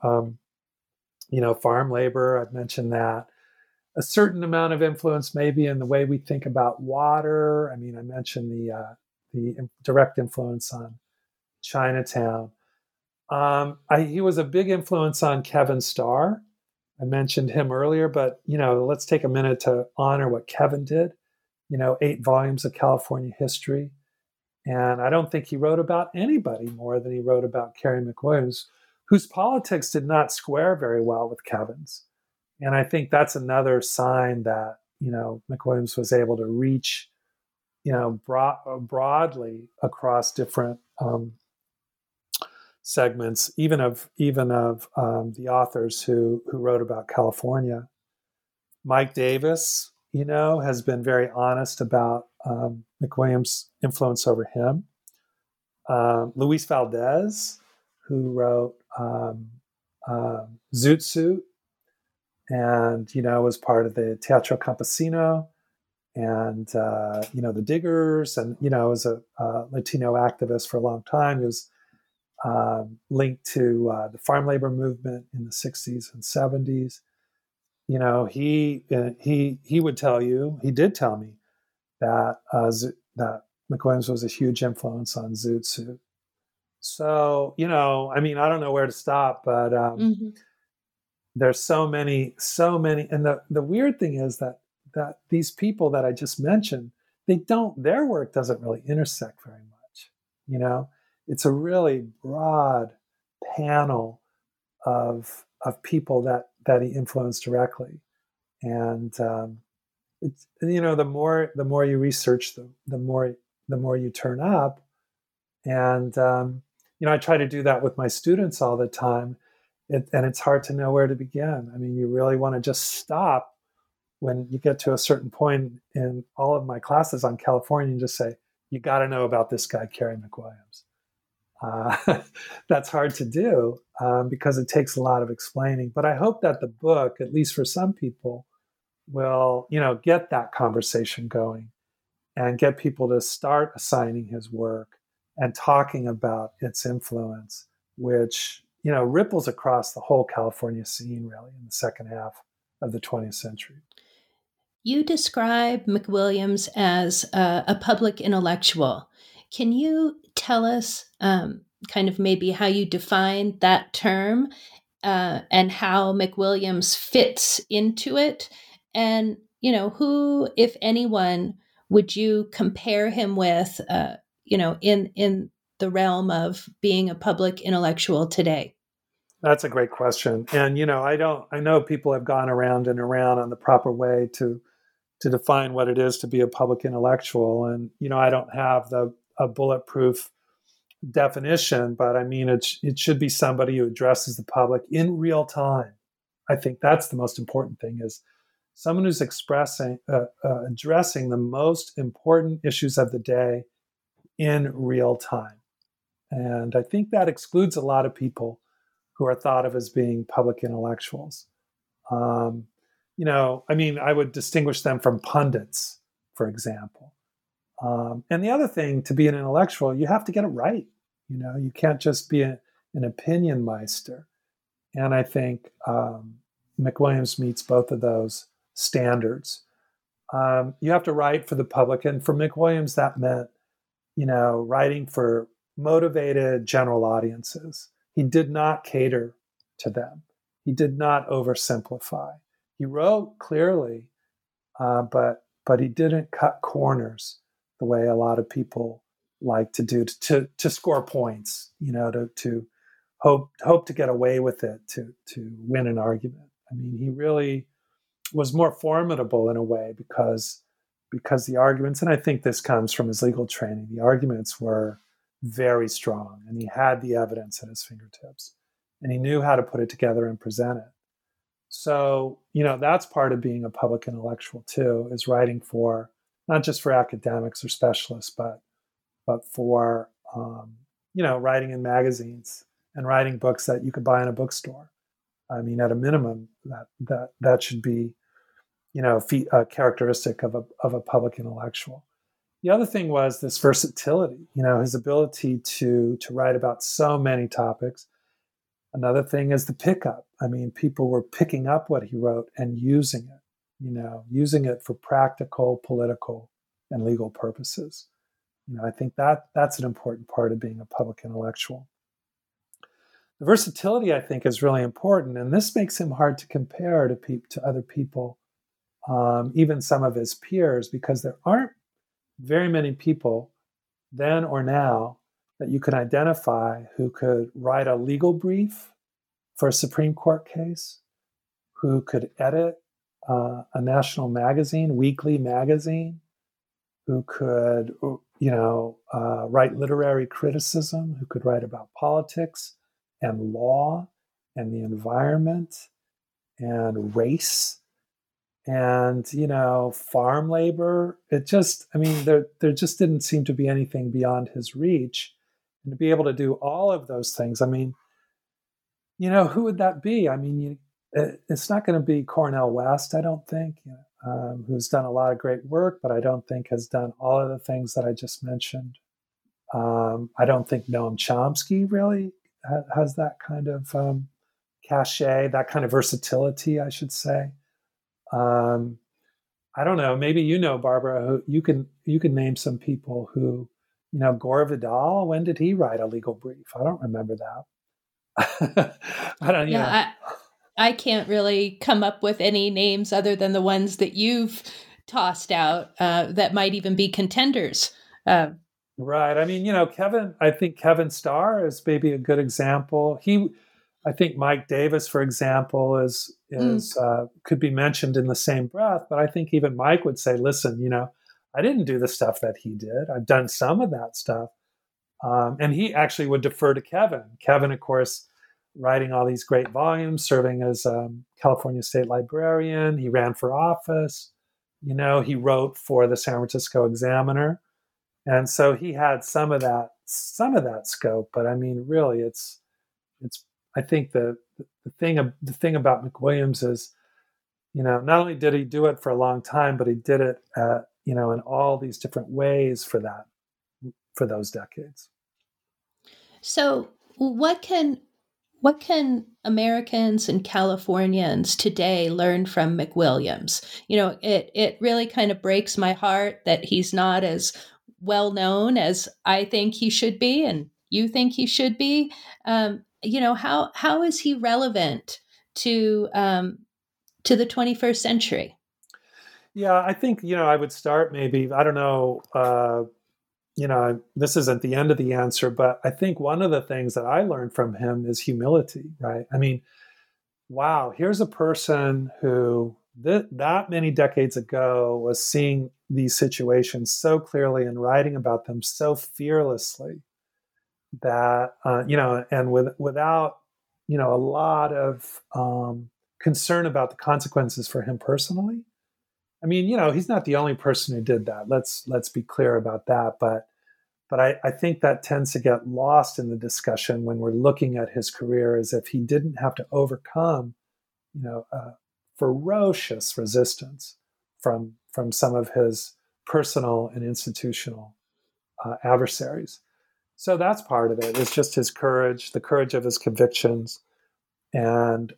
farm labor. I've mentioned that. A certain amount of influence maybe in the way we think about water. I mean, I mentioned the direct influence on Chinatown. He was a big influence on Kevin Starr. I mentioned him earlier, but, let's take a minute to honor what Kevin did. 8 volumes of California history. And I don't think he wrote about anybody more than he wrote about Carey McWilliams, whose politics did not square very well with Kevin's. And I think that's another sign that, McWilliams was able to reach, broadly across different segments, even of the authors who wrote about California. Mike Davis, has been very honest about McWilliams' influence over him. Luis Valdez, who wrote Zoot Suit, and was part of the Teatro Campesino, and the Diggers, and was a Latino activist for a long time. He was linked to the farm labor movement in the 60s and 70s. He would tell you, he did tell me that that McWilliams was a huge influence on Zoot Suit. So, I mean, I don't know where to stop, but there's so many. And the weird thing is that these people that I just mentioned, their work doesn't really intersect very much. It's a really broad panel of people that he influenced directly. And it's, the more you research them, the more you turn up. And I try to do that with my students all the time. And it's hard to know where to begin. I mean, you really want to just stop when you get to a certain point in all of my classes on California and just say, you got to know about this guy, Carey McWilliams. That's hard to do because it takes a lot of explaining. But I hope that the book, at least for some people, will, get that conversation going and get people to start assigning his work and talking about its influence, which, ripples across the whole California scene, really, in the second half of the 20th century. You describe McWilliams as a public intellectual. Can you tell us kind of maybe how you define that term and how McWilliams fits into it? And, who, if anyone, would you compare him with, in the realm of being a public intellectual today? That's a great question. And, I know people have gone around and around on the proper way to to define what it is to be a public intellectual. And, I don't have a bulletproof definition, but I mean, it should be somebody who addresses the public in real time. I think that's the most important thing, is someone who's addressing the most important issues of the day in real time. And I think that excludes a lot of people who are thought of as being public intellectuals. I would distinguish them from pundits, for example. And the other thing, to be an intellectual, you have to get it right. You can't just be an opinion meister. And I think McWilliams meets both of those standards. You have to write for the public. And for McWilliams, that meant, writing for motivated general audiences. He did not cater to them. He did not oversimplify. He wrote clearly, but he didn't cut corners the way a lot of people like to do to score points, to hope to get away with it, to win an argument. I mean, he really was more formidable in a way because the arguments, and I think this comes from his legal training, the arguments were very strong, and he had the evidence at his fingertips, and he knew how to put it together and present it. So, that's part of being a public intellectual too, is writing for, not just for academics or specialists, but for, writing in magazines and writing books that you could buy in a bookstore. I mean, at a minimum, that should be, a characteristic of a public intellectual. The other thing was this versatility, his ability to write about so many topics. Another thing is the pickup. I mean, people were picking up what he wrote and using it, using it for practical, political, and legal purposes. I think that's an important part of being a public intellectual. The versatility, I think, is really important, and this makes him hard to compare to other people, even some of his peers, because there aren't very many people then or now that you can identify who could write a legal brief for a Supreme Court case, who could edit a national magazine, weekly magazine, who could, write literary criticism, who could write about politics and law and the environment and race and, farm labor. It just, there just didn't seem to be anything beyond his reach. And to be able to do all of those things, who would that be? It's not going to be Cornel West, I don't think, who's done a lot of great work, but I don't think has done all of the things that I just mentioned. I don't think Noam Chomsky really has that kind of cachet, that kind of versatility, I should say. I don't know. Maybe Barbara, who you can name some people who, Gore Vidal. When did he write a legal brief? I don't remember that. I don't. Yeah, I can't really come up with any names other than the ones that you've tossed out that might even be contenders. Right. I think Kevin Starr is maybe a good example. I think Mike Davis, for example, is could be mentioned in the same breath. But I think even Mike would say, listen, I didn't do the stuff that he did. I've done some of that stuff. And he actually would defer to Kevin. Kevin, of course, writing all these great volumes, serving as California State Librarian. He ran for office. He wrote for the San Francisco Examiner. And so he had some of that scope. But really, it's. I think the thing about McWilliams is, not only did he do it for a long time, but he did it, in all these different ways for those decades. So, what can Americans and Californians today learn from McWilliams? It really kind of breaks my heart that he's not as well known as I think he should be, and you think he should be. How is he relevant to the 21st century? Yeah, I think, I would start maybe, I don't know, this isn't the end of the answer, but I think one of the things that I learned from him is humility, right? Wow, here's a person who that many decades ago was seeing these situations so clearly and writing about them so fearlessly that, and without, a lot of concern about the consequences for him personally. I mean, he's not the only person who did that. Let's be clear about that. But I think that tends to get lost in the discussion when we're looking at his career, as if he didn't have to overcome, ferocious resistance from some of his personal and institutional adversaries. So that's part of it. It's just his courage, the courage of his convictions, and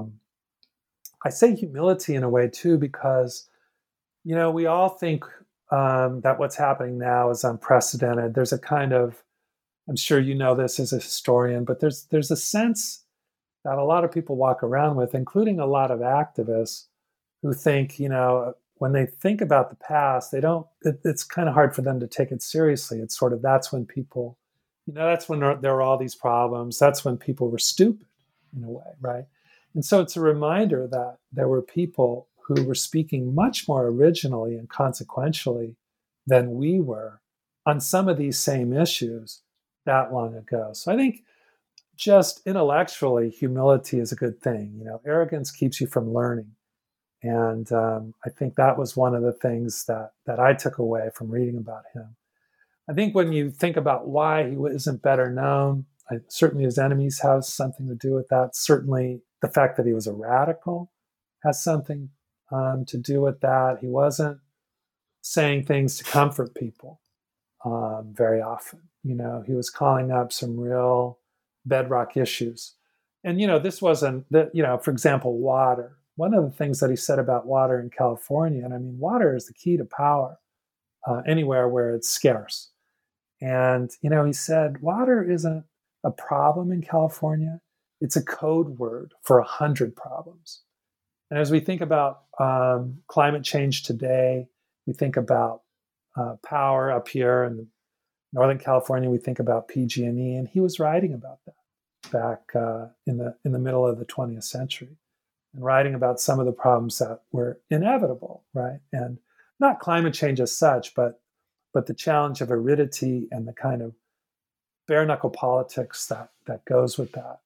I say humility in a way too, because we all think that what's happening now is unprecedented. There's a kind of, I'm sure you know this as a historian, but there's a sense that a lot of people walk around with, including a lot of activists, who think, when they think about the past, it's kind of hard for them to take it seriously. It's sort of, that's when people, that's when there were all these problems. That's when people were stupid in a way, right? And so it's a reminder that there were people who were speaking much more originally and consequentially than we were on some of these same issues that long ago. So I think just intellectually, humility is a good thing. Arrogance keeps you from learning. And I think that was one of the things that I took away from reading about him. I think when you think about why he isn't better known, certainly his enemies have something to do with that. Certainly the fact that he was a radical has something to do with that. He wasn't saying things to comfort people very often. He was calling up some real bedrock issues. And, this wasn't, for example, water. One of the things that he said about water in California, and I mean, water is the key to power anywhere where it's scarce. And, he said, water isn't a problem in California. It's a code word for 100 problems. And as we think about climate change today, we think about power up here in Northern California. We think about PG&E, and he was writing about that back in the middle of the 20th century, and writing about some of the problems that were inevitable, right? And not climate change as such, but the challenge of aridity and the kind of bare knuckle politics that goes with that.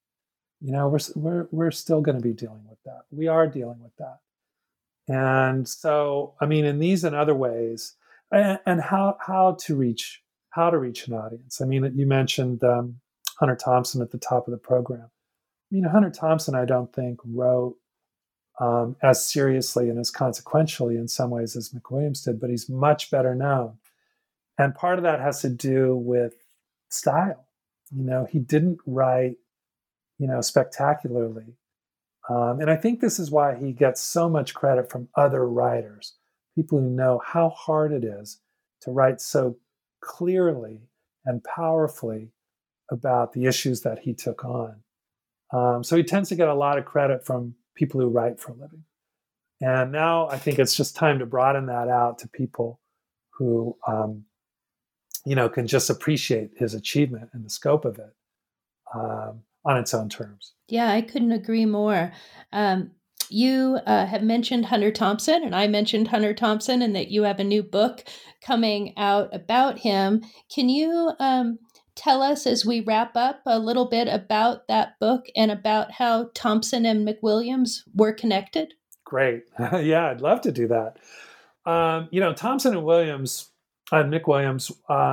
We're still going to be dealing with that. We are dealing with that. And so, I mean, in these and other ways, and how to reach an audience. I mean, you mentioned Hunter Thompson at the top of the program. I mean, Hunter Thompson, I don't think wrote as seriously and as consequentially in some ways as McWilliams did, but he's much better known. And part of that has to do with style. He didn't write, spectacularly. And I think this is why he gets so much credit from other writers, people who know how hard it is to write so clearly and powerfully about the issues that he took on. So he tends to get a lot of credit from people who write for a living. And now I think it's just time to broaden that out to people who, can just appreciate his achievement and the scope of it on its own terms. Yeah, I couldn't agree more. You have mentioned Hunter Thompson, and I mentioned Hunter Thompson, and that you have a new book coming out about him. Can you tell us, as we wrap up, a little bit about that book and about how Thompson and McWilliams were connected? Great. Yeah, I'd love to do that. Thompson and McWilliams,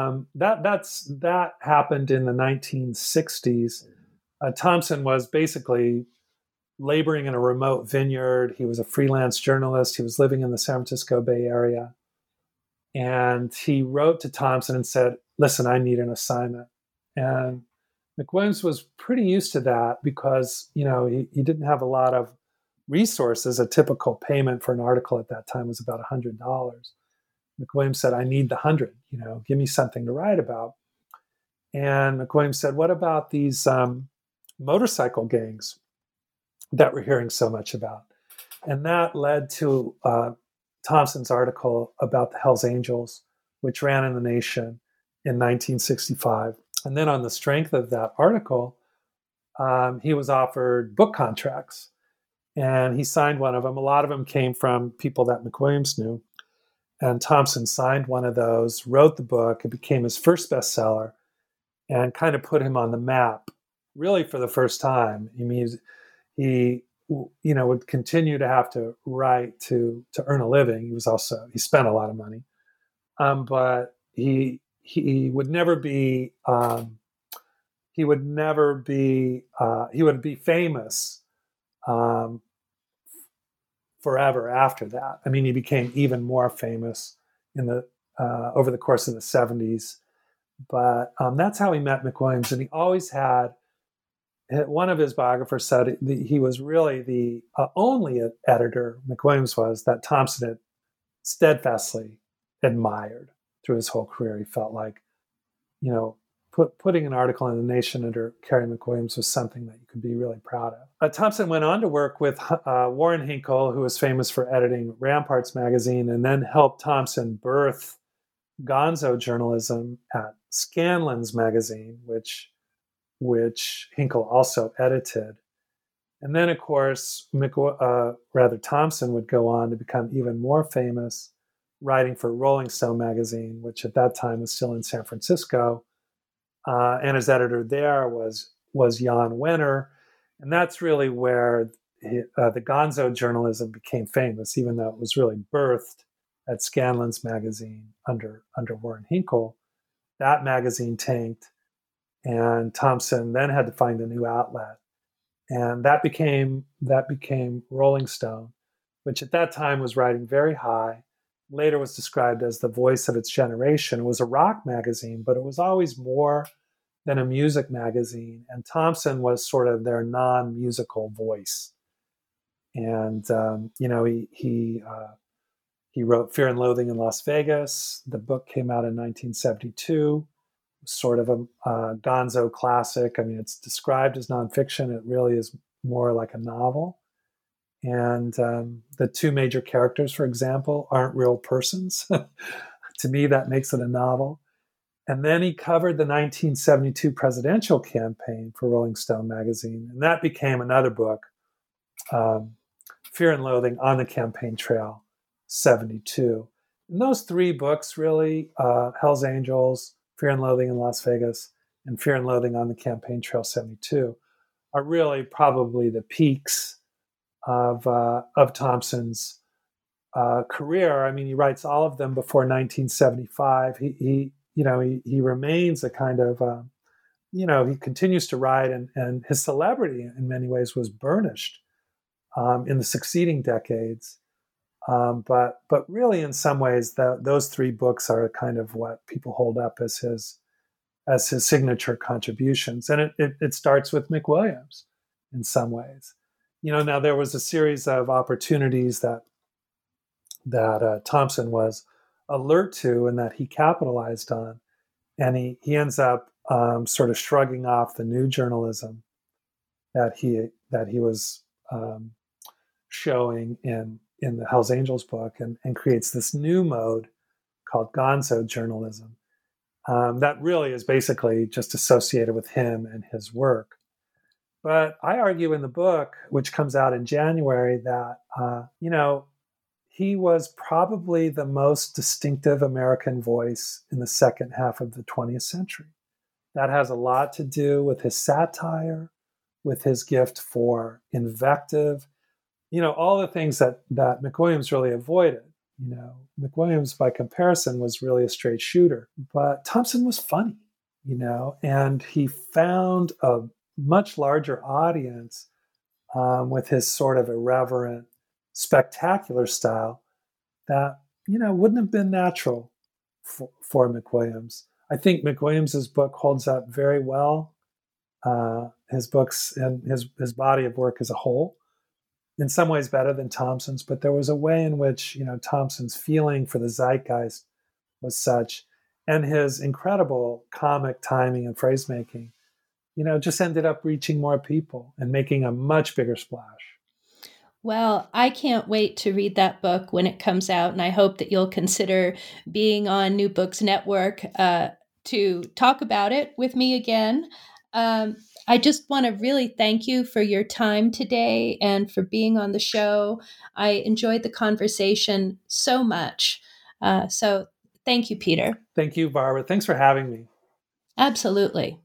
that happened in the 1960s. Thompson was basically laboring in a remote vineyard. He was a freelance journalist. He was living in the San Francisco Bay Area. And he wrote to Thompson and said, listen, I need an assignment. And McWilliams was pretty used to that because, he didn't have a lot of resources. A typical payment for an article at that time was about $100. McWilliams said, I need the 100, give me something to write about. And McWilliams said, what about these motorcycle gangs that we're hearing so much about? And that led to Thompson's article about the Hells Angels, which ran in the Nation in 1965. And then on the strength of that article, he was offered book contracts. And he signed one of them. A lot of them came from people that McWilliams knew. And Thompson signed one of those, wrote the book. It became his first bestseller and kind of put him on the map, really for the first time. I mean, he would continue to have to write to earn a living. He spent a lot of money, but he would never be he would be famous forever after that. I mean, he became even more famous in the over the course of the 70s. But that's how he met McWilliams, and he always had. One of his biographers said he was really the only editor, McWilliams was, that Thompson had steadfastly admired through his whole career. He felt like, putting an article in The Nation under Kerry McWilliams was something that you could be really proud of. Thompson went on to work with Warren Hinkle, who was famous for editing Ramparts magazine, and then helped Thompson birth gonzo journalism at Scanlan's magazine, which Hinkle also edited. And then, of course, Thompson would go on to become even more famous, writing for Rolling Stone magazine, which at that time was still in San Francisco. And his editor there was Jan Wenner. And that's really where the gonzo journalism became famous, even though it was really birthed at Scanlan's magazine under Warren Hinkle. That magazine tanked. And Thompson then had to find a new outlet. And that became Rolling Stone, which at that time was riding very high. Later was described as the voice of its generation. It was a rock magazine, but it was always more than a music magazine. And Thompson was sort of their non-musical voice. And, he wrote Fear and Loathing in Las Vegas. The book came out in 1972. Sort of a gonzo classic. I mean, it's described as nonfiction. It really is more like a novel. And the two major characters, for example, aren't real persons. To me, that makes it a novel. And then he covered the 1972 presidential campaign for Rolling Stone magazine. And that became another book, Fear and Loathing on the Campaign Trail, 72. And those three books really, Hell's Angels, Fear and Loathing in Las Vegas, and Fear and Loathing on the Campaign Trail 72, are really probably the peaks of Thompson's career. I mean, he writes all of them before 1975. He remains a kind of, he continues to write, and his celebrity in many ways was burnished in the succeeding decades. But really, in some ways, those three books are kind of what people hold up as his signature contributions. And it starts with McWilliams in some ways. Now there was a series of opportunities that Thompson was alert to and that he capitalized on, and he ends up sort of shrugging off the new journalism that he was showing in the Hell's Angels book, and creates this new mode called gonzo journalism that really is basically just associated with him and his work. But I argue in the book, which comes out in January, that he was probably the most distinctive American voice in the second half of the 20th century. That has a lot to do with his satire, with his gift for invective, all the things that McWilliams really avoided. McWilliams, by comparison, was really a straight shooter. But Thompson was funny, and he found a much larger audience with his sort of irreverent, spectacular style that, wouldn't have been natural for McWilliams. I think McWilliams's book holds up very well, his books and his body of work as a whole. In some ways better than Thompson's, but there was a way in which, Thompson's feeling for the zeitgeist was such, and his incredible comic timing and phrase making, just ended up reaching more people and making a much bigger splash. Well, I can't wait to read that book when it comes out, and I hope that you'll consider being on New Books Network to talk about it with me again. I just want to really thank you for your time today and for being on the show. I enjoyed the conversation so much. So thank you, Peter. Thank you, Barbara. Thanks for having me. Absolutely.